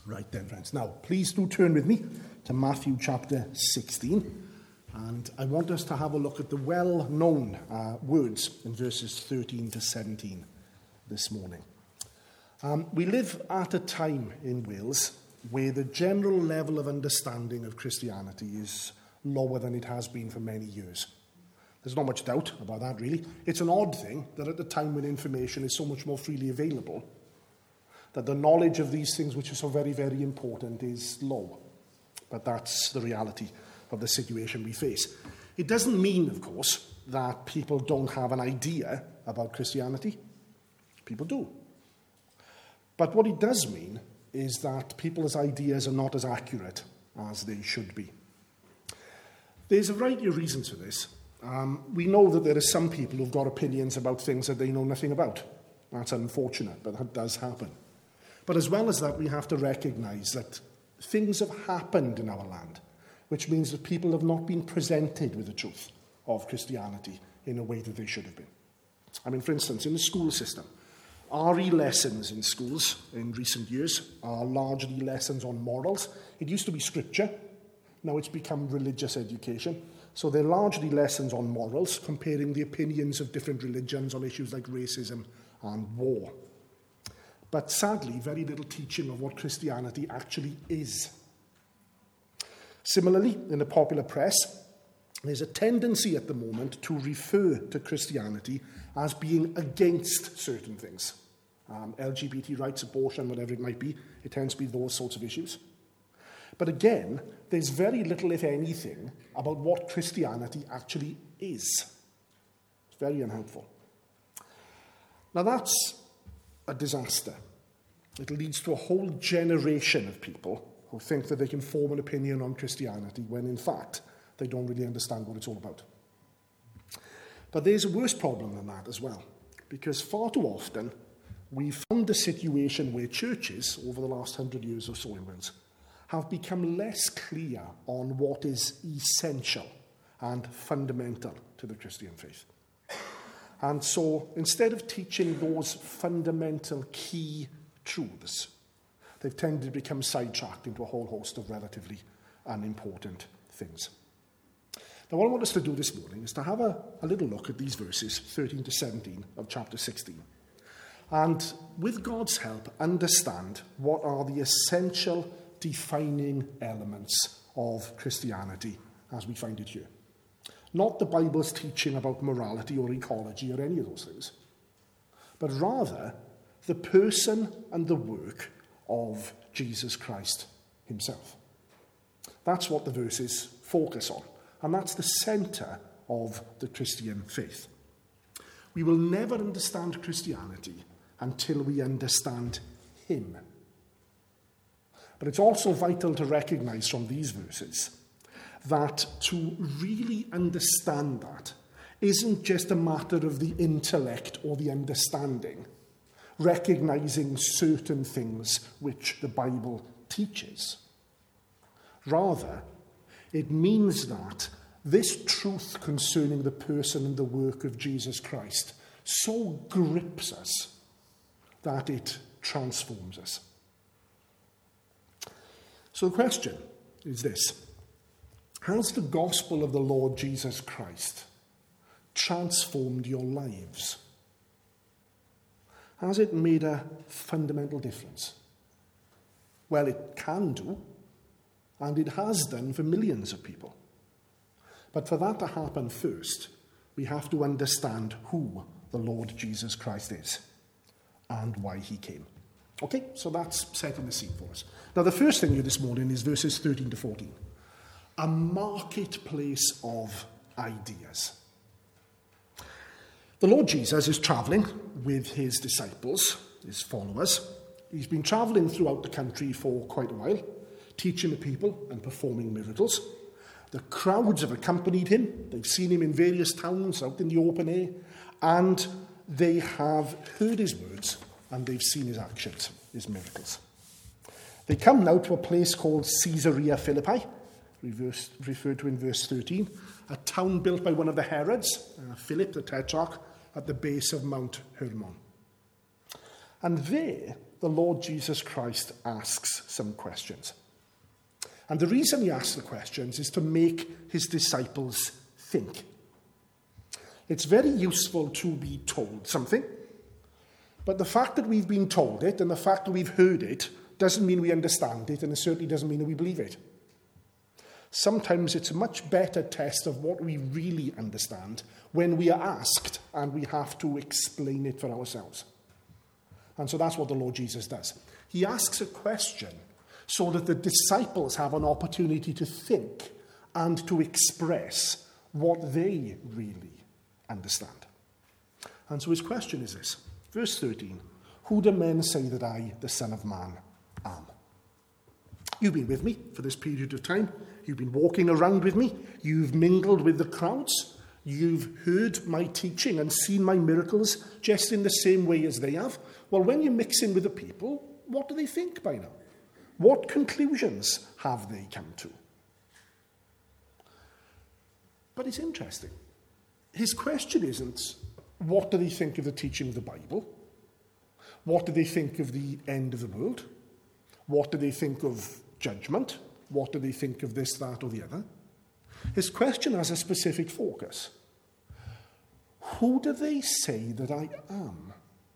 Right then, friends. Now, please do turn with me to Matthew chapter 16. And I want us to have a look at the well-known words in verses 13 to 17 this morning. We live at a time in Wales where the general level of understanding of Christianity is lower than it has been for many years. There's not much doubt about that, really. It's an odd thing that at the time when information is so much more freely available, that the knowledge of these things, which are so very, very important, is low. But that's the reality of the situation we face. It doesn't mean, of course, that people don't have an idea about Christianity. People do. But what it does mean is that people's ideas are not as accurate as they should be. There's a variety of reasons for this. We know that there are some people who've got opinions about things that they know nothing about. That's unfortunate, but that does happen. But as well as that, we have to recognise that things have happened in our land, which means that people have not been presented with the truth of Christianity in a way that they should have been. I mean, for instance, in the school system, RE lessons in schools in recent years are largely lessons on morals. It used to be scripture. Now it's become religious education. So they're largely lessons on morals, comparing the opinions of different religions on issues like racism and war. But sadly, very little teaching of what Christianity actually is. Similarly, in the popular press, there's a tendency at the moment to refer to Christianity as being against certain things. LGBT rights, abortion, whatever it might be, it tends to be those sorts of issues. But again, there's very little, if anything, about what Christianity actually is. It's very unhelpful. Now that's a disaster. It leads to a whole generation of people who think that they can form an opinion on Christianity when, in fact, they don't really understand what it's all about. But there's a worse problem than that as well, because far too often we've found a situation where churches, over the last 100 years or so in Wales, have become less clear on what is essential and fundamental to the Christian faith. And so, instead of teaching those fundamental key truths, they've tended to become sidetracked into a whole host of relatively unimportant things. Now, what I want us to do this morning is to have a little look at these verses, 13 to 17 of chapter 16. And with God's help, understand what are the essential defining elements of Christianity as we find it here. Not the Bible's teaching about morality or ecology or any of those things, but rather the person and the work of Jesus Christ himself. That's what the verses focus on, and that's the centre of the Christian faith. We will never understand Christianity until we understand him. But it's also vital to recognise from these verses that to really understand that isn't just a matter of the intellect or the understanding, recognising certain things which the Bible teaches. Rather, it means that this truth concerning the person and the work of Jesus Christ so grips us that it transforms us. So the question is this: has the gospel of the Lord Jesus Christ transformed your lives? Has it made a fundamental difference? Well, it can do, and it has done for millions of people. But for that to happen first, we have to understand who the Lord Jesus Christ is and why he came. Okay, so that's setting the scene for us. Now, the first thing here this morning is verses 13 to 14. A marketplace of ideas. The Lord Jesus is travelling with his disciples, his followers. He's been travelling throughout the country for quite a while, teaching the people and performing miracles. The crowds have accompanied him. They've seen him in various towns out in the open air, and they have heard his words and they've seen his actions, his miracles. They come now to a place called Caesarea Philippi, referred to in verse 13, a town built by one of the Herods, Philip the Tetrarch, at the base of Mount Hermon. And there the Lord Jesus Christ asks some questions. And the reason he asks the questions is to make his disciples think. It's very useful to be told something, but the fact that we've been told it and the fact that we've heard it doesn't mean we understand it, and it certainly doesn't mean that we believe it. Sometimes it's a much better test of what we really understand when we are asked and we have to explain it for ourselves. And so that's what the Lord Jesus does. He asks a question so that the disciples have an opportunity to think and to express what they really understand. And so his question is this. Verse 13. Who do men say that I, the Son of Man, am? You've been with me for this period of time. You've been walking around with me. You've mingled with the crowds. You've heard my teaching and seen my miracles just in the same way as they have. Well, when you mix in with the people, what do they think by now? What conclusions have they come to? But it's interesting. His question isn't, what do they think of the teaching of the Bible? What do they think of the end of the world? What do they think of judgment? What do they think of this, that, or the other? His question has a specific focus. Who do they say that I am?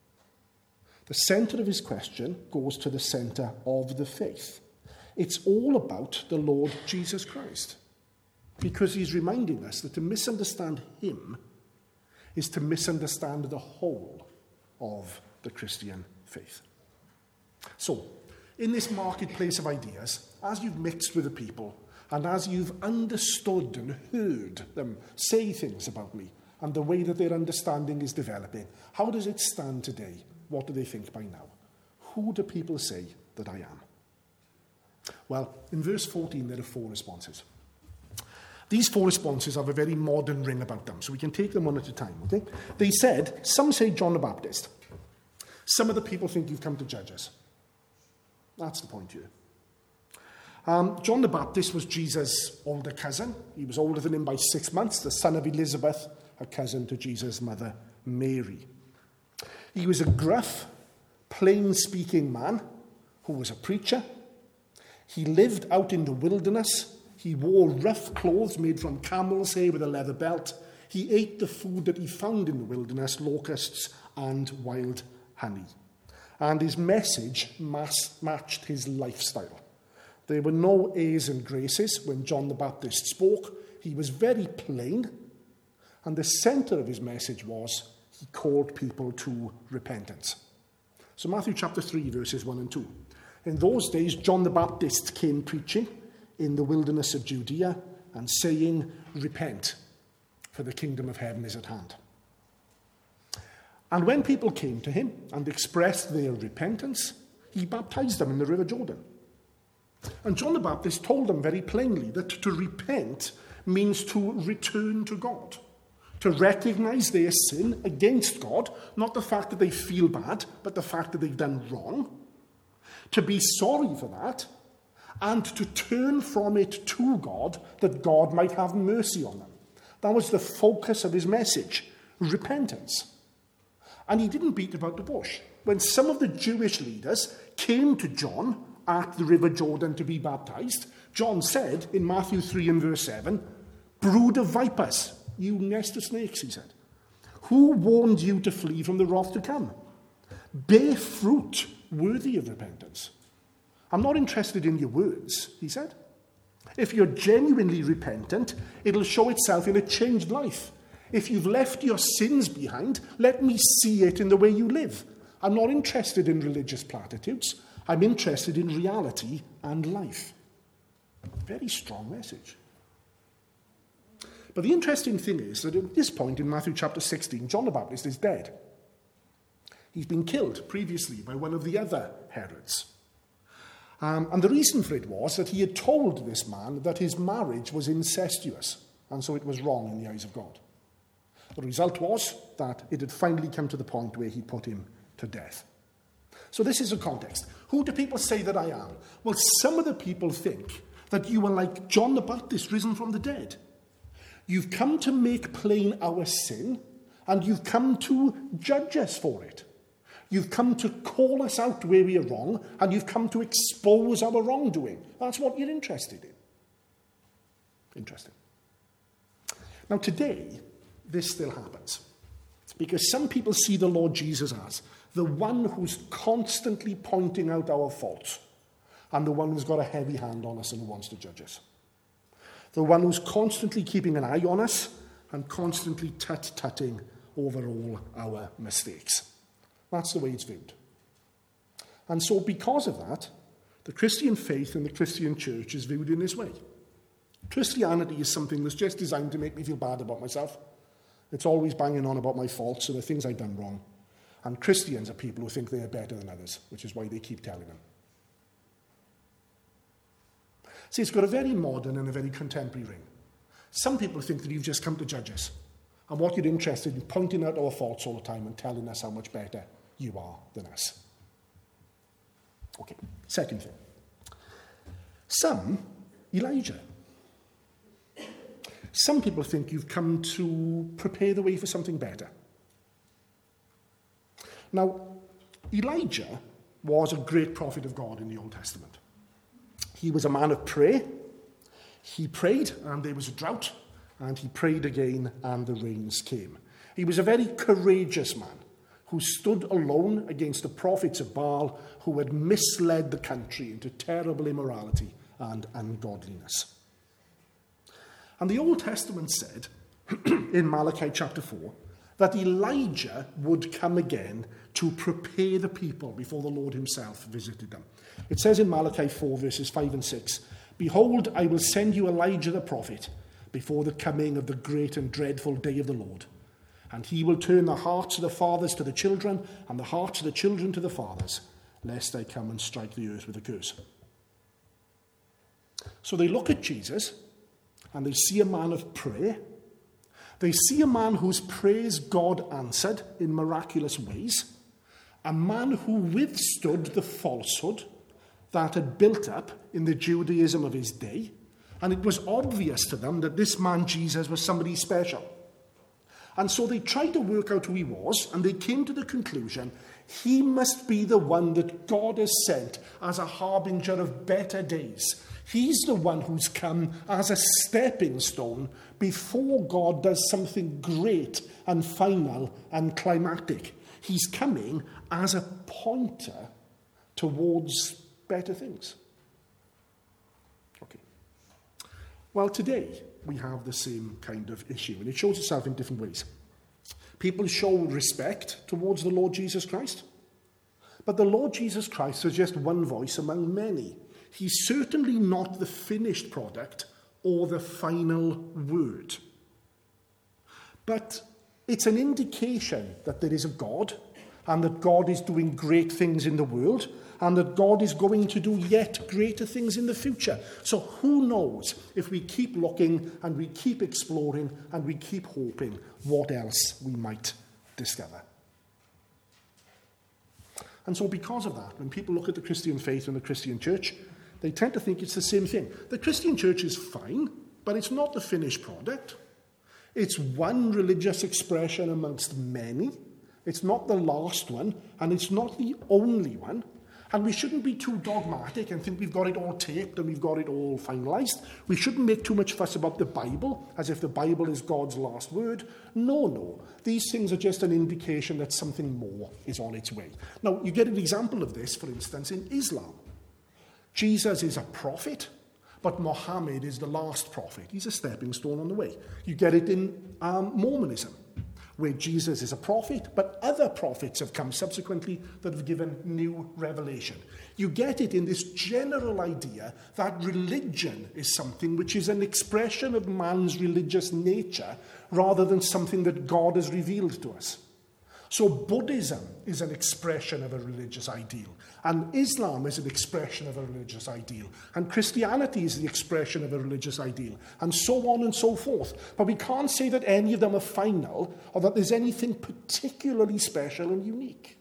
The centre of his question goes to the centre of the faith. It's all about the Lord Jesus Christ. Because he's reminding us that to misunderstand him is to misunderstand the whole of the Christian faith. So, in this marketplace of ideas, as you've mixed with the people, and as you've understood and heard them say things about me, and the way that their understanding is developing, how does it stand today? What do they think by now? Who do people say that I am? Well, in verse 14, there are 4 responses. These 4 responses have a very modern ring about them, so we can take them one at a time, okay? They said, some say John the Baptist. Some of the people think you've come to judge us. That's the point here. John the Baptist was Jesus' older cousin. He was older than him by 6 months, the son of Elizabeth, a cousin to Jesus' mother, Mary. He was a gruff, plain-speaking man who was a preacher. He lived out in the wilderness. He wore rough clothes made from camel's hair with a leather belt. He ate the food that he found in the wilderness, locusts and wild honey. And his message matched his lifestyle. There were no airs and graces when John the Baptist spoke. He was very plain. And the centre of his message was he called people to repentance. So Matthew chapter 3, verses 1 and 2. In those days, John the Baptist came preaching in the wilderness of Judea and saying, repent, for the kingdom of heaven is at hand. And when people came to him and expressed their repentance, he baptized them in the river Jordan. And John the Baptist told them very plainly that to repent means to return to God, to recognize their sin against God, not the fact that they feel bad, but the fact that they've done wrong, to be sorry for that, and to turn from it to God, that God might have mercy on them. That was the focus of his message, repentance. And he didn't beat about the bush. When some of the Jewish leaders came to John at the river Jordan to be baptized, John said in Matthew 3 and verse 7, brood of vipers, you nest of snakes, he said. Who warned you to flee from the wrath to come? Bear fruit worthy of repentance. I'm not interested in your words, he said. If you're genuinely repentant, it'll show itself in a changed life. If you've left your sins behind, let me see it in the way you live. I'm not interested in religious platitudes. I'm interested in reality and life. Very strong message. But the interesting thing is that at this point in Matthew chapter 16, John the Baptist is dead. He's been killed previously by one of the other Herods. And the reason for it was that he had told this man that his marriage was incestuous, and so it was wrong in the eyes of God. The result was that it had finally come to the point where he put him to death. So this is the context. Who do people say that I am? Well, some of the people think that you are like John the Baptist risen from the dead. You've come to make plain our sin, and you've come to judge us for it. You've come to call us out where we are wrong, and you've come to expose our wrongdoing. That's what you're interested in. Interesting. Now today, this still happens. Because some people see the Lord Jesus as the one who's constantly pointing out our faults, and the one who's got a heavy hand on us and who wants to judge us. The one who's constantly keeping an eye on us and constantly tut-tutting over all our mistakes. That's the way it's viewed. And so because of that, the Christian faith and the Christian church is viewed in this way. Christianity is something that's just designed to make me feel bad about myself. It's always banging on about my faults and the things I've done wrong. And Christians are people who think they are better than others, which is why they keep telling them. See, it's got a very modern and a very contemporary ring. Some people think that you've just come to judge us, and what you're interested in pointing out our faults all the time and telling us how much better you are than us. Okay, second thing. Elijah. Some people think you've come to prepare the way for something better. Now, Elijah was a great prophet of God in the Old Testament. He was a man of prayer. He prayed, and there was a drought, and he prayed again, and the rains came. He was a very courageous man who stood alone against the prophets of Baal who had misled the country into terrible immorality and ungodliness. And the Old Testament said, in Malachi chapter 4, that Elijah would come again to prepare the people before the Lord himself visited them. It says in Malachi 4, verses 5 and 6, "Behold, I will send you Elijah the prophet before the coming of the great and dreadful day of the Lord. And he will turn the hearts of the fathers to the children, and the hearts of the children to the fathers, lest I come and strike the earth with a curse." So they look at Jesus, and they see a man of prayer. They see a man whose prayers God answered in miraculous ways. A man who withstood the falsehood that had built up in the Judaism of his day. And it was obvious to them that this man Jesus was somebody special. And so they tried to work out who he was, and they came to the conclusion he must be the one that God has sent as a harbinger of better days. He's the one who's come as a stepping stone before God does something great and final and climactic. He's coming as a pointer towards better things. Okay. Well, today we have the same kind of issue, and it shows itself in different ways. People show respect towards the Lord Jesus Christ, but the Lord Jesus Christ is just one voice among many. He's certainly not the finished product or the final word. But it's an indication that there is a God, and that God is doing great things in the world, and that God is going to do yet greater things in the future. So who knows, if we keep looking and we keep exploring and we keep hoping, what else we might discover. And so because of that, when people look at the Christian faith and the Christian church, they tend to think it's the same thing. The Christian church is fine, but it's not the finished product. It's one religious expression amongst many. It's not the last one, and it's not the only one. And we shouldn't be too dogmatic and think we've got it all taped and we've got it all finalized. We shouldn't make too much fuss about the Bible, as if the Bible is God's last word. No. These things are just an indication that something more is on its way. Now, you get an example of this, for instance, in Islam. Jesus is a prophet, but Muhammad is the last prophet. He's a stepping stone on the way. You get it in Mormonism, where Jesus is a prophet, but other prophets have come subsequently that have given new revelation. You get it in this general idea that religion is something which is an expression of man's religious nature rather than something that God has revealed to us. So Buddhism is an expression of a religious ideal, and Islam is an expression of a religious ideal, and Christianity is the expression of a religious ideal, and so on and so forth. But we can't say that any of them are final or that there's anything particularly special and unique.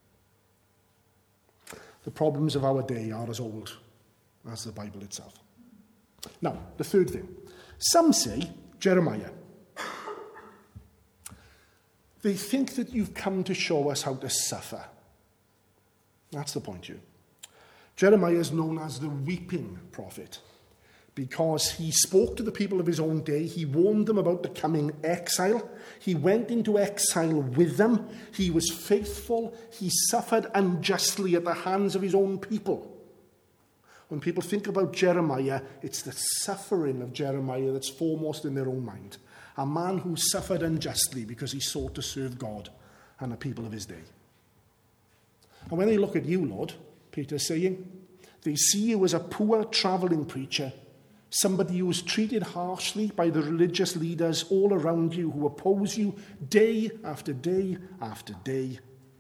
The problems of our day are as old as the Bible itself. Now, the third thing. Some say Jeremiah. They think that you've come to show us how to suffer That's the point here. Jeremiah is known as the weeping prophet because he spoke to the people of his own day. He warned them about the coming exile. He went into exile with them. He was faithful. He suffered unjustly at the hands of his own people. When people think about Jeremiah, it's the suffering of Jeremiah that's foremost in their own mind. A man who suffered unjustly because he sought to serve God and the people of his day. And when they look at you, Lord, Peter's saying, they see you as a poor travelling preacher, somebody who is treated harshly by the religious leaders all around you who oppose you day after day after day.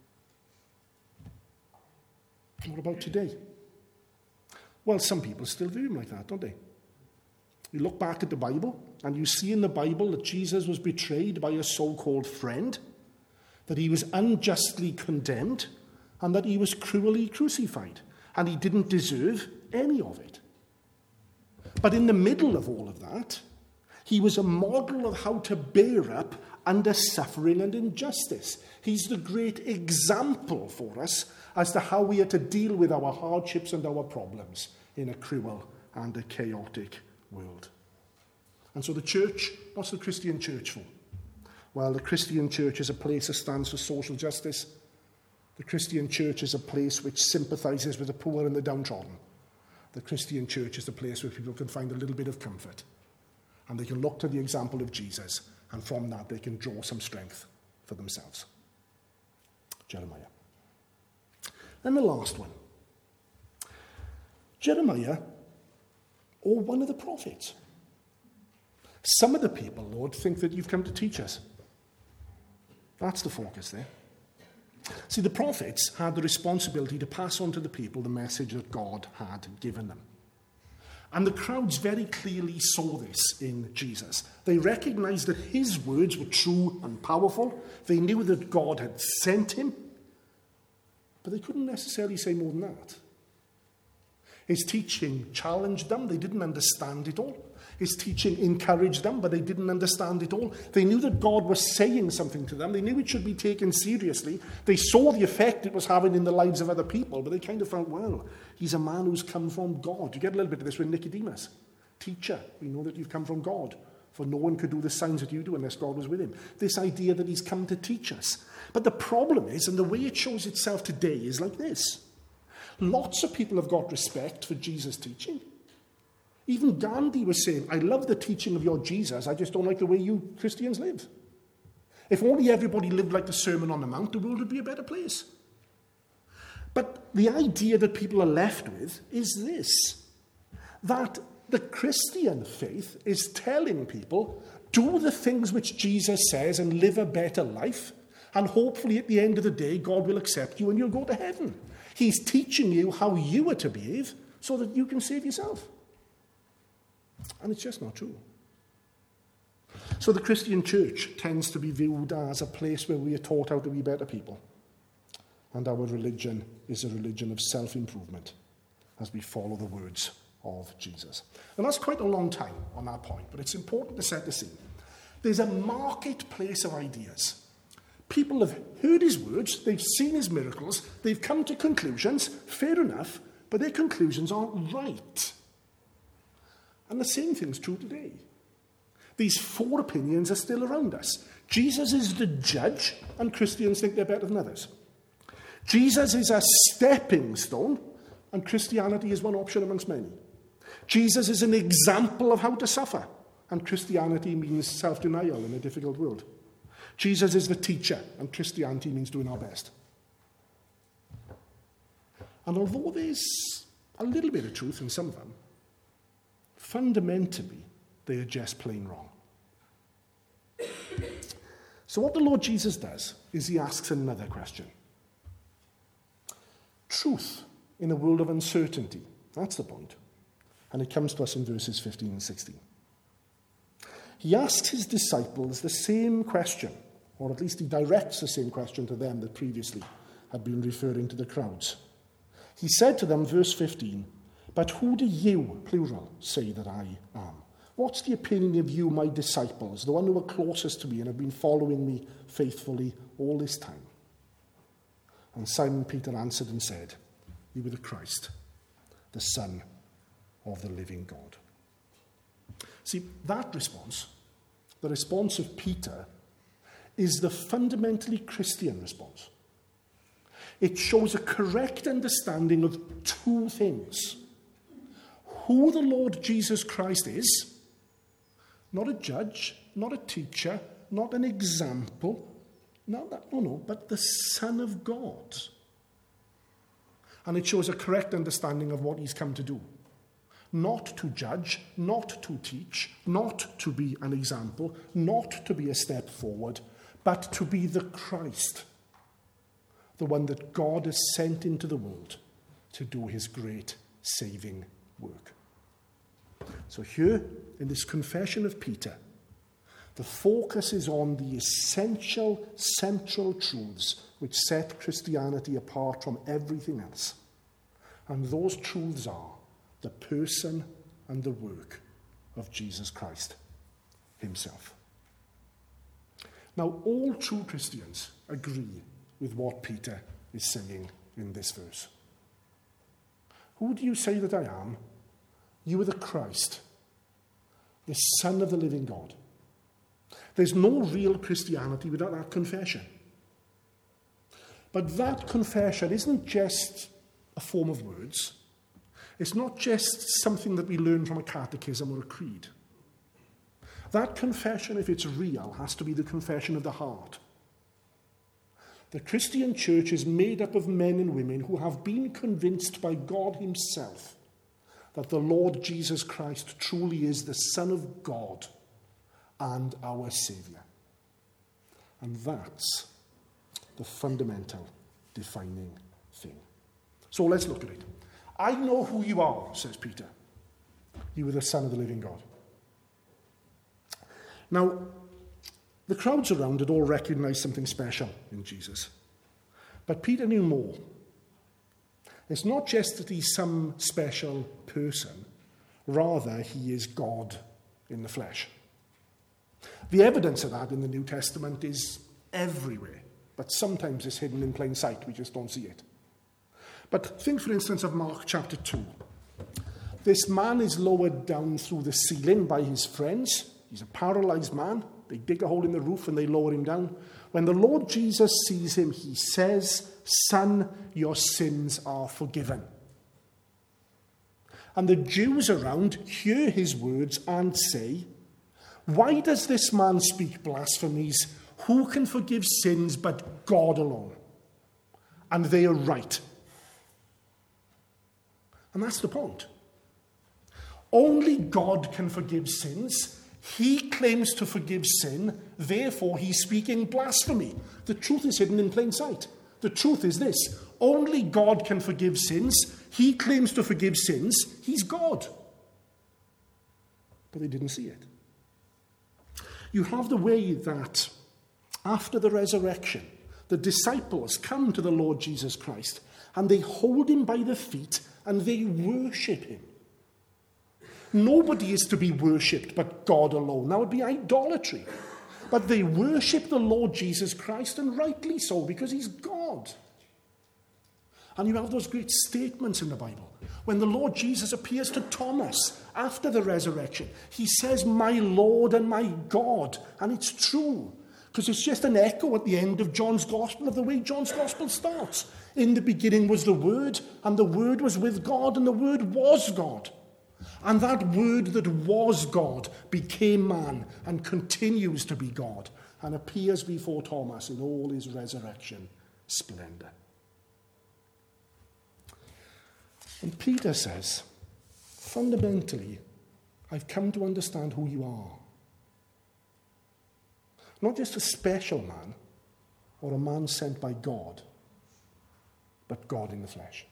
What about today? Well, some people still view him like that, don't they? You look back at the Bible, and you see in the Bible that Jesus was betrayed by a so-called friend, that he was unjustly condemned, and that he was cruelly crucified, and he didn't deserve any of it. But in the middle of all of that, he was a model of how to bear up under suffering and injustice. He's the great example for us as to how we are to deal with our hardships and our problems in a cruel and a chaotic world. And so the church, what's the Christian church for? Well, the Christian church is a place that stands for social justice. The Christian church is a place which sympathizes with the poor and the downtrodden. The Christian church is a place where people can find a little bit of comfort. And they can look to the example of Jesus, and from that they can draw some strength for themselves. Jeremiah. Then the last one. Jeremiah, or one of the prophets. Some of the people, Lord, think that you've come to teach us. That's the focus there. See, the prophets had the responsibility to pass on to the people the message that God had given them. And the crowds very clearly saw this in Jesus. They recognized that his words were true and powerful. They knew that God had sent him. But they couldn't necessarily say more than that. His teaching challenged them. They didn't understand it all. His teaching encouraged them, but they didn't understand it all. They knew that God was saying something to them. They knew it should be taken seriously. They saw the effect it was having in the lives of other people, but they kind of felt, well, he's a man who's come from God. You get a little bit of this with Nicodemus. Teacher, we know that you've come from God, for no one could do the signs that you do unless God was with him. This idea that he's come to teach us. But the problem is, and the way it shows itself today is like this. Lots of people have got respect for Jesus' teaching. Even Gandhi was saying, I love the teaching of your Jesus, I just don't like the way you Christians live. If only everybody lived like the Sermon on the Mount, the world would be a better place. But the idea that people are left with is this, that the Christian faith is telling people, do the things which Jesus says and live a better life, and hopefully at the end of the day, God will accept you and you'll go to heaven. He's teaching you how you are to behave so that you can save yourself. And it's just not true. So the Christian church tends to be viewed as a place where we are taught how to be better people. And our religion is a religion of self-improvement as we follow the words of Jesus. And that's quite a long time on that point, but it's important to set the scene. There's a marketplace of ideas. People have heard his words, they've seen his miracles, they've come to conclusions, fair enough, but their conclusions aren't right. And the same thing's true today. These four opinions are still around us. Jesus is the judge, and Christians think they're better than others. Jesus is a stepping stone, and Christianity is one option amongst many. Jesus is an example of how to suffer, and Christianity means self-denial in a difficult world. Jesus is the teacher, and Christianity means doing our best. And although there's a little bit of truth in some of them, fundamentally, they are just plain wrong. So what the Lord Jesus does is he asks another question. Truth in a world of uncertainty. That's the point. And it comes to us in verses 15 and 16. He asks his disciples the same question, or at least he directs the same question to them that previously had been referring to the crowds. He said to them, verse 15, "But who do you, plural, say that I am? What's the opinion of you, my disciples, the one who are closest to me and have been following me faithfully all this time?" And Simon Peter answered and said, "You are the Christ, the Son of the living God." See, that response, the response of Peter, is the fundamentally Christian response. It shows a correct understanding of two things: who the Lord Jesus Christ is, not a judge, not a teacher, not an example, but the Son of God. And it shows a correct understanding of what he's come to do. Not to judge, not to teach, not to be an example, not to be a step forward, but to be the Christ, the one that God has sent into the world to do his great saving work. So here, in this confession of Peter, the focus is on the essential, central truths which set Christianity apart from everything else. And those truths are the person and the work of Jesus Christ himself. Now, all true Christians agree with what Peter is saying in this verse. Who do you say that I am? You are the Christ, the Son of the living God. There's no real Christianity without that confession. But that confession isn't just a form of words. It's not just something that we learn from a catechism or a creed. That confession, if it's real, has to be the confession of the heart. The Christian church is made up of men and women who have been convinced by God himself that the Lord Jesus Christ truly is the Son of God and our Saviour. And that's the fundamental defining thing. So let's look at it. I know who you are, says Peter. You are the Son of the living God. Now, the crowds around had all recognized something special in Jesus. But Peter knew more. It's not just that he's some special person, rather he is God in the flesh. The evidence of that in the New Testament is everywhere, but sometimes it's hidden in plain sight. We just don't see it. But think, for instance, of Mark chapter 2. This man is lowered down through the ceiling by his friends. He's a paralyzed man. They dig a hole in the roof and they lower him down. When the Lord Jesus sees him, he says, "Son, your sins are forgiven." And the Jews around hear his words and say, "Why does this man speak blasphemies? Who can forgive sins but God alone?" And they are right. And that's the point. Only God can forgive sins. He claims to forgive sin, therefore he's speaking blasphemy. The truth is hidden in plain sight. The truth is this: only God can forgive sins. He claims to forgive sins. He's God. But they didn't see it. You have the way that after the resurrection, the disciples come to the Lord Jesus Christ and they hold him by the feet and they worship him. Nobody is to be worshipped but God alone. That would be idolatry. But they worship the Lord Jesus Christ, and rightly so, because he's God. And you have those great statements in the Bible. When the Lord Jesus appears to Thomas after the resurrection, he says, "My Lord and my God." And it's true, because it's just an echo at the end of John's Gospel of the way John's Gospel starts. In the beginning was the Word, and the Word was with God, and the Word was God. And that Word that was God became man and continues to be God and appears before Thomas in all his resurrection splendor. And Peter says, fundamentally, I've come to understand who you are. Not just a special man or a man sent by God, but God in the flesh.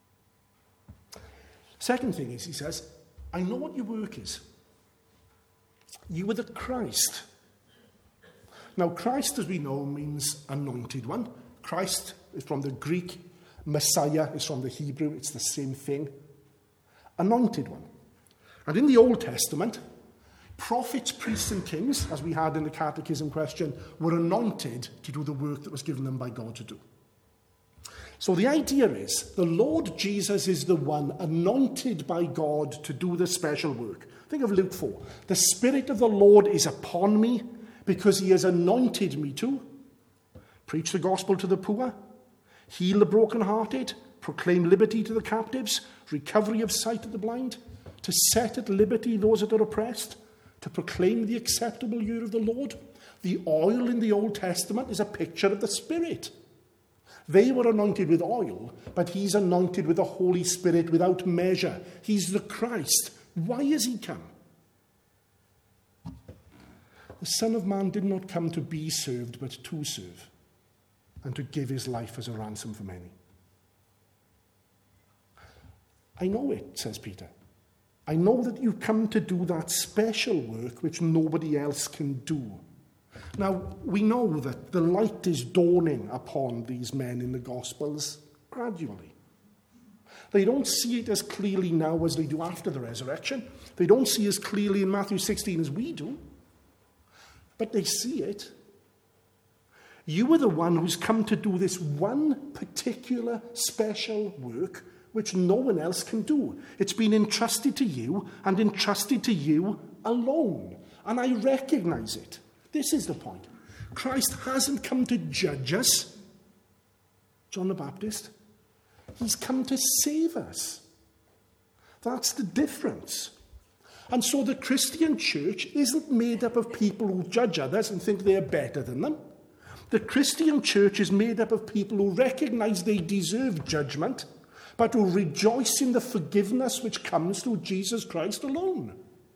Second thing is, he says, I know what your work is. You are the Christ. Now, Christ, as we know, means anointed one. Christ is from the Greek. Messiah is from the Hebrew. It's the same thing. Anointed one. And in the Old Testament, prophets, priests, and kings, as we had in the catechism question, were anointed to do the work that was given them by God to do. So the idea is the Lord Jesus is the one anointed by God to do the special work. Think of Luke 4. The Spirit of the Lord is upon me because he has anointed me to preach the gospel to the poor, heal the brokenhearted, proclaim liberty to the captives, recovery of sight to the blind, to set at liberty those that are oppressed, to proclaim the acceptable year of the Lord. The oil in the Old Testament is a picture of the Spirit. They were anointed with oil, but he's anointed with the Holy Spirit without measure. He's the Christ. Why has he come? The Son of Man did not come to be served, but to serve, and to give his life as a ransom for many. I know it, says Peter. I know that you've come to do that special work which nobody else can do. Now, we know that the light is dawning upon these men in the Gospels gradually. They don't see it as clearly now as they do after the resurrection. They don't see as clearly in Matthew 16 as we do. But they see it. You are the one who's come to do this one particular special work which no one else can do. It's been entrusted to you and entrusted to you alone. And I recognize it. This is the point. Christ hasn't come to judge us, John the Baptist. He's come to save us. That's the difference. And so the Christian church isn't made up of people who judge others and think they're better than them. The Christian church is made up of people who recognize they deserve judgment, but who rejoice in the forgiveness which comes through Jesus Christ alone.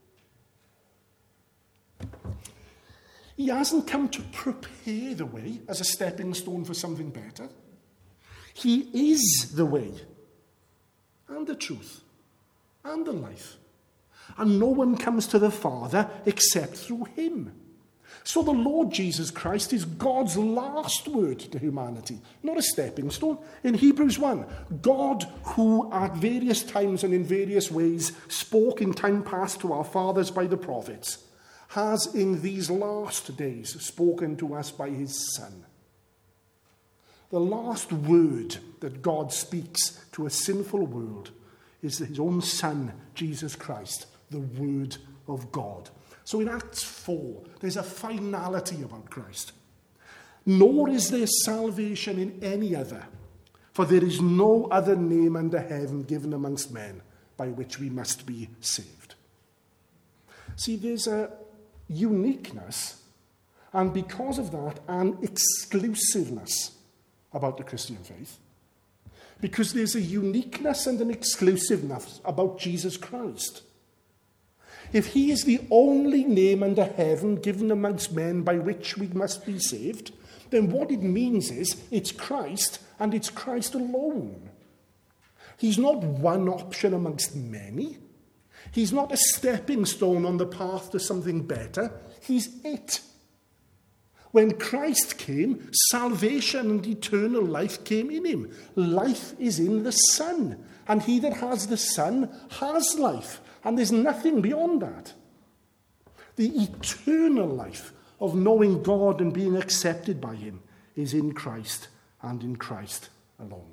He hasn't come to prepare the way as a stepping stone for something better. He is the way and the truth and the life. And no one comes to the Father except through him. So the Lord Jesus Christ is God's last word to humanity, not a stepping stone. In Hebrews 1, God, who at various times and in various ways spoke in time past to our fathers by the prophets, has in these last days spoken to us by his Son. The last word that God speaks to a sinful world is his own Son, Jesus Christ, the Word of God. So in Acts 4, there's a finality about Christ. Nor is there salvation in any other, for there is no other name under heaven given amongst men by which we must be saved. See, there's a uniqueness, and because of that, an exclusiveness about the Christian faith. Because there's a uniqueness and an exclusiveness about Jesus Christ. If he is the only name under heaven given amongst men by which we must be saved, then what it means is it's Christ and it's Christ alone. He's not one option amongst many. He's not a stepping stone on the path to something better. He's it. When Christ came, salvation and eternal life came in him. Life is in the Son, and he that has the Son has life. And there's nothing beyond that. The eternal life of knowing God and being accepted by him is in Christ and in Christ alone.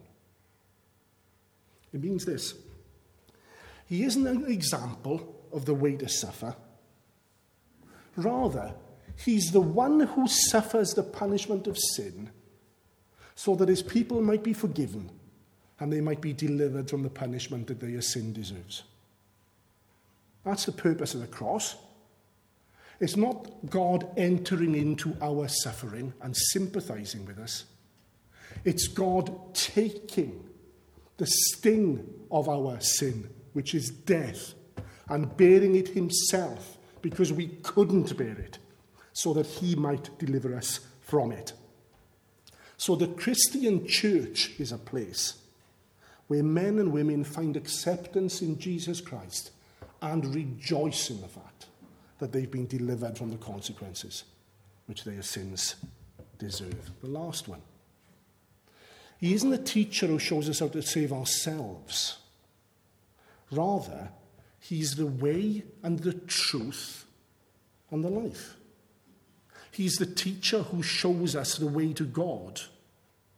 It means this. He isn't an example of the way to suffer. Rather, he's the one who suffers the punishment of sin so that his people might be forgiven and they might be delivered from the punishment that their sin deserves. That's the purpose of the cross. It's not God entering into our suffering and sympathizing with us. It's God taking the sting of our sin, which is death, and bearing it himself because we couldn't bear it, so that he might deliver us from it. So the Christian church is a place where men and women find acceptance in Jesus Christ and rejoice in the fact that they've been delivered from the consequences which their sins deserve. The last one. He isn't a teacher who shows us how to save ourselves. Rather, he's the way and the truth and the life. He's the teacher who shows us the way to God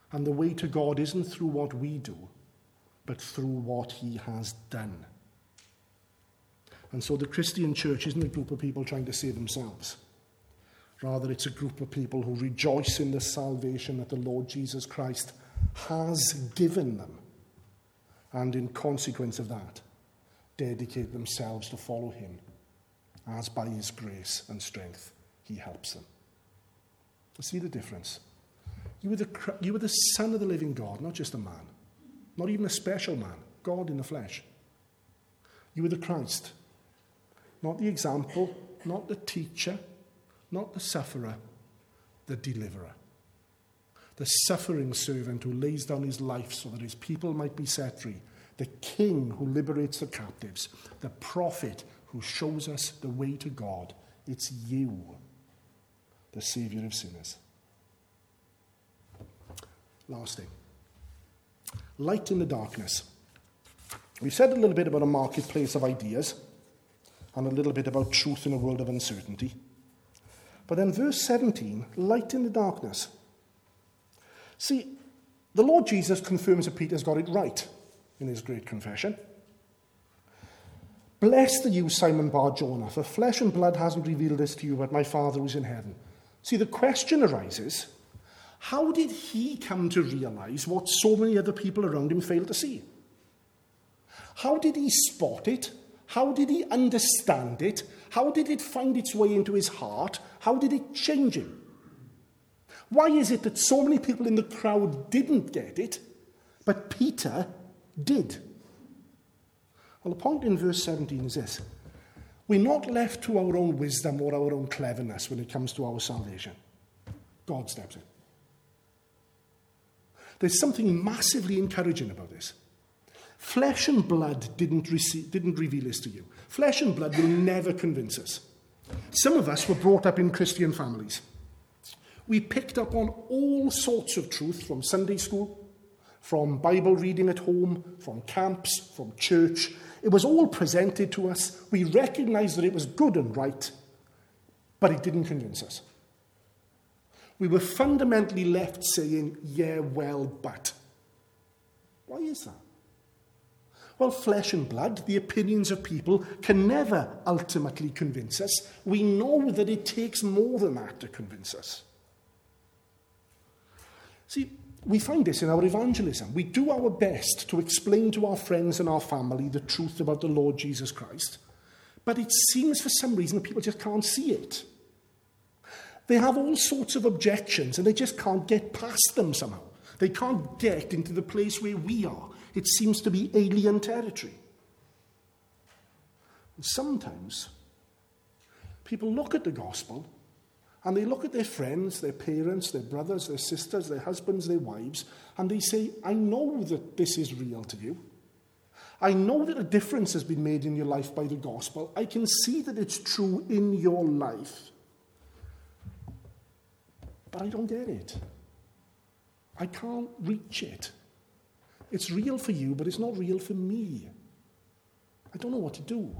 And the way to God isn't through what we do, but through what he has done. And so the Christian church isn't a group of people trying to save themselves. Rather, it's a group of people who rejoice in the salvation that the Lord Jesus Christ has given them. And in consequence of that, dedicate themselves to follow him, as by his grace and strength he helps them. See the difference? You were the Son of the living God, not just a man. Not even a special man. God in the flesh. You were the Christ. Not the example, not the teacher, not the sufferer, the deliverer. The suffering servant who lays down his life so that his people might be set free. The king who liberates the captives. The prophet who shows us the way to God. It's you, the Saviour of sinners. Last thing. Light in the darkness. We've said a little bit about a marketplace of ideas and a little bit about truth in a world of uncertainty. But then verse 17, light in the darkness. See, the Lord Jesus confirms that Peter's got it right in his great confession. Blessed are you, Simon Bar-Jonah, for flesh and blood hasn't revealed this to you, but my Father who's in heaven. See, the question arises, how did he come to realize what so many other people around him failed to see? How did he spot it? How did he understand it? How did it find its way into his heart? How did it change him? Why is it that so many people in the crowd didn't get it, but Peter did? Well, the point in verse 17 is this. We're not left to our own wisdom or our own cleverness when it comes to our salvation. God steps in. There's something massively encouraging about this. Flesh and blood didn't reveal this to you. Flesh and blood will never convince us. Some of us were brought up in Christian families. We picked up on all sorts of truth from Sunday school, from Bible reading at home, from camps, from church. It was all presented to us. We recognized that it was good and right, but it didn't convince us. We were fundamentally left saying, yeah, well, but. Why is that? Well, flesh and blood, the opinions of people, can never ultimately convince us. We know that it takes more than that to convince us. See, we find this in our evangelism. We do our best to explain to our friends and our family the truth about the Lord Jesus Christ, but it seems for some reason that people just can't see it. They have all sorts of objections and they just can't get past them somehow. They can't get into the place where we are. It seems to be alien territory. And sometimes people look at the gospel and they look at their friends, their parents, their brothers, their sisters, their husbands, their wives, and they say, I know that this is real to you. I know that a difference has been made in your life by the gospel. I can see that it's true in your life. But I don't get it. I can't reach it. It's real for you, but it's not real for me. I don't know what to do.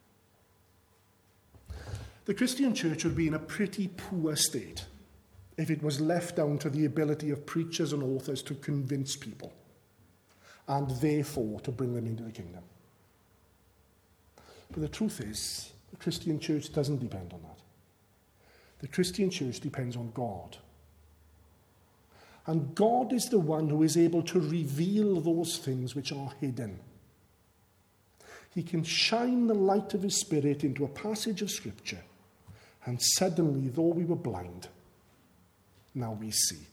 The Christian church would be in a pretty poor state if it was left down to the ability of preachers and authors to convince people and therefore to bring them into the kingdom. But the truth is, the Christian church doesn't depend on that. The Christian church depends on God. And God is the one who is able to reveal those things which are hidden. He can shine the light of his Spirit into a passage of Scripture, and suddenly, though we were blind, now we see.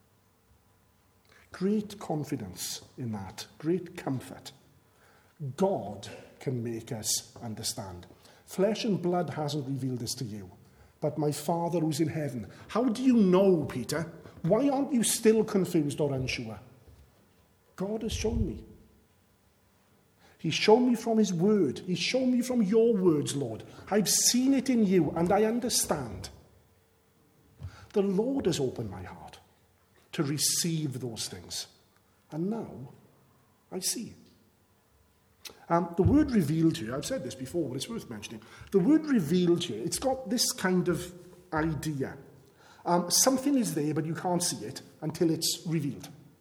Great confidence in that, great comfort. God can make us understand. Flesh and blood hasn't revealed this to you, but my Father who's in heaven. How do you know, Peter? Why aren't you still confused or unsure? God has shown me. He's shown me from his word. He's shown me from your words, Lord. I've seen it in you and I understand. The Lord has opened my heart to receive those things. And now I see. The word revealed here, I've said this before, but it's worth mentioning. The word revealed here, it's got this kind of idea. Something is there, but you can't see it until it's revealed.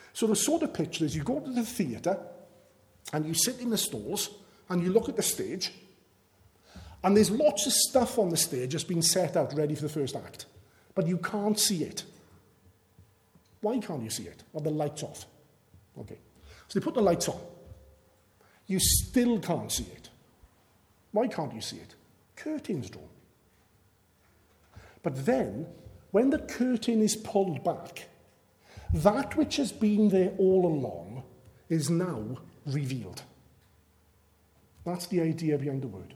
So the sort of picture is you go to the theatre and you sit in the stalls and you look at the stage and there's lots of stuff on the stage that's been set out ready for the first act, but you can't see it. Why can't you see it? Are the lights off? Okay. So they put the lights on. You still can't see it. Why can't you see it? Curtain's drawn. But then, when the curtain is pulled back, that which has been there all along is now revealed. That's the idea behind the word.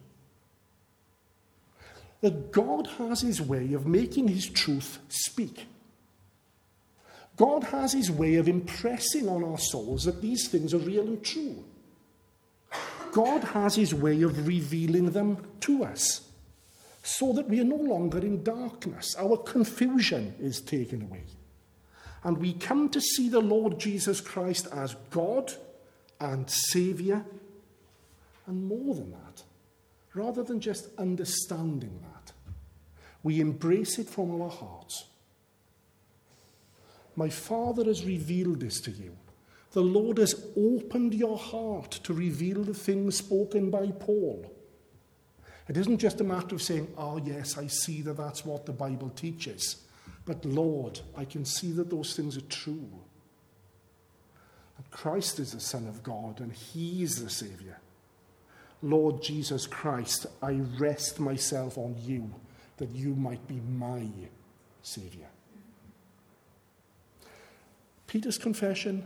That God has his way of making his truth speak. God has his way of impressing on our souls that these things are real and true. God has his way of revealing them to us so that we are no longer in darkness. Our confusion is taken away. And we come to see the Lord Jesus Christ as God and Saviour, and more than that, rather than just understanding that, we embrace it from our hearts. My Father has revealed this to you. The Lord has opened your heart to reveal the things spoken by Paul. It isn't just a matter of saying, oh yes, I see that that's what the Bible teaches. But Lord, I can see that those things are true. And Christ is the Son of God and he is the Saviour. Lord Jesus Christ, I rest myself on you that you might be my Saviour. Peter's confession,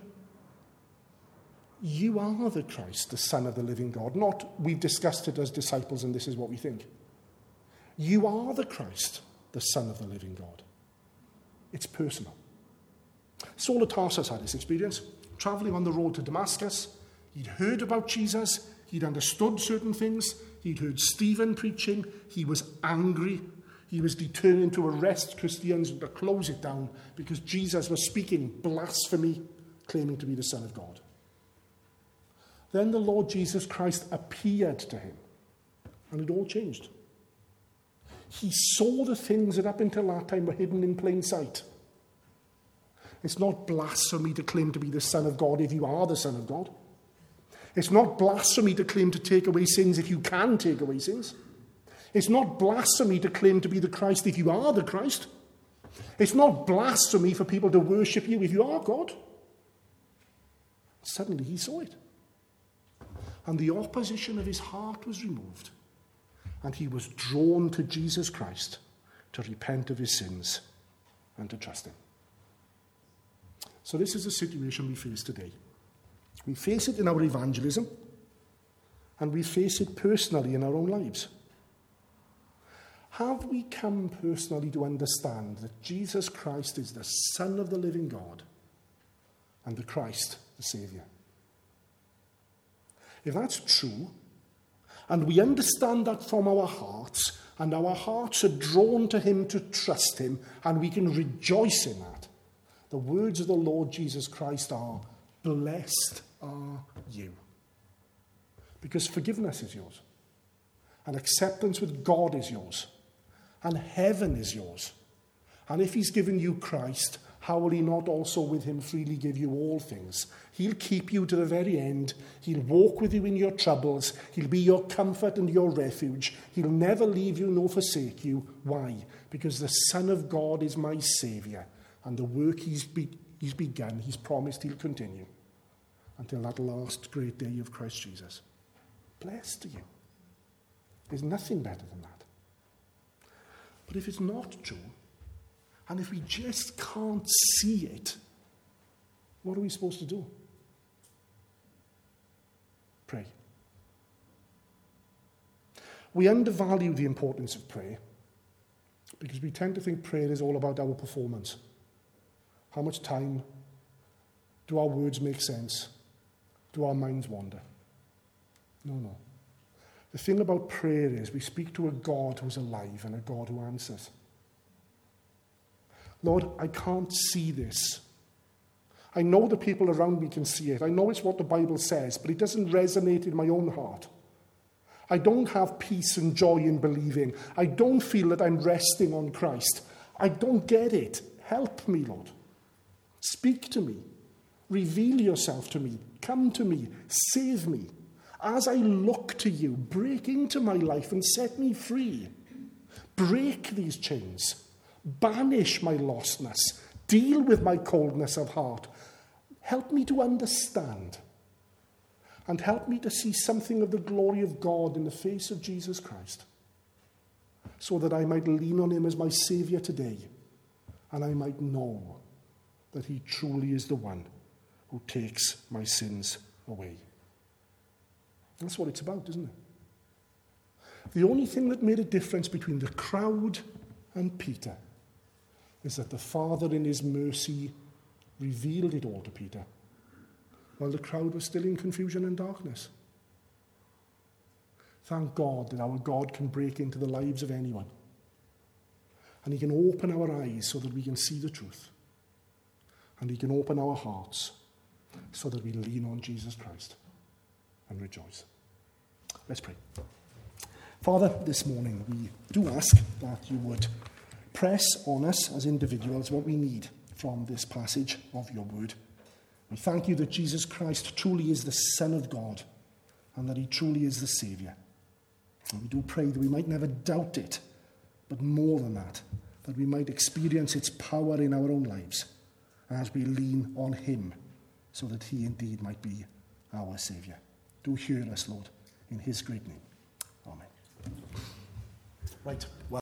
you are the Christ, the Son of the living God. Not, we've discussed it as disciples and this is what we think. You are the Christ, the Son of the living God. It's personal. Saul of Tarsus had this experience. Travelling on the road to Damascus, he'd heard about Jesus, he'd understood certain things, he'd heard Stephen preaching, he was angry, he was determined to arrest Christians and to close it down because Jesus was speaking blasphemy, claiming to be the Son of God. Then the Lord Jesus Christ appeared to him, and it all changed. He saw the things that up until that time were hidden in plain sight. It's not blasphemy to claim to be the Son of God if you are the Son of God. It's not blasphemy to claim to take away sins if you can take away sins. It's not blasphemy to claim to be the Christ if you are the Christ. It's not blasphemy for people to worship you if you are God. Suddenly he saw it. And the opposition of his heart was removed. And he was drawn to Jesus Christ to repent of his sins and to trust him. So this is the situation we face today. We face it in our evangelism, and we face it personally in our own lives. Have we come personally to understand that Jesus Christ is the Son of the living God and the Christ, the Saviour? If that's true, and we understand that from our hearts, and our hearts are drawn to him to trust him, and we can rejoice in that, the words of the Lord Jesus Christ are, blessed are you. Because forgiveness is yours, and acceptance with God is yours, and heaven is yours. And if he's given you Christ, how will he not also with him freely give you all things? He'll keep you to the very end. He'll walk with you in your troubles. He'll be your comfort and your refuge. He'll never leave you nor forsake you. Why? Because the Son of God is my Saviour, and the work he's begun, he's promised he'll continue until that last great day of Christ Jesus. Blessed are you. There's nothing better than that. But if it's not true, and if we just can't see it, what are we supposed to do? Pray. We undervalue the importance of prayer because we tend to think prayer is all about our performance. How much time? Do our words make sense? Do our minds wander? No. The thing about prayer is we speak to a God who's alive and a God who answers. Lord, I can't see this. I know the people around me can see it. I know it's what the Bible says, but it doesn't resonate in my own heart. I don't have peace and joy in believing. I don't feel that I'm resting on Christ. I don't get it. Help me, Lord. Speak to me. Reveal yourself to me. Come to me. Save me. As I look to you, break into my life and set me free. Break these chains. Banish my lostness. Deal with my coldness of heart. Help me to understand. And help me to see something of the glory of God in the face of Jesus Christ, so that I might lean on him as my Saviour today, and I might know that he truly is the one who takes my sins away. That's what it's about, isn't it? The only thing that made a difference between the crowd and Peter is that the Father in his mercy revealed it all to Peter, while the crowd was still in confusion and darkness. Thank God that our God can break into the lives of anyone. And he can open our eyes so that we can see the truth. And he can open our hearts so that we lean on Jesus Christ and rejoice. Let's pray. Father, this morning we do ask that you would press on us as individuals what we need from this passage of your word. We thank you that Jesus Christ truly is the Son of God and that he truly is the Saviour. And we do pray that we might never doubt it, but more than that we might experience its power in our own lives as we lean on him so that he indeed might be our Saviour. Do hear us, Lord, in his great name. Amen. Right. Well.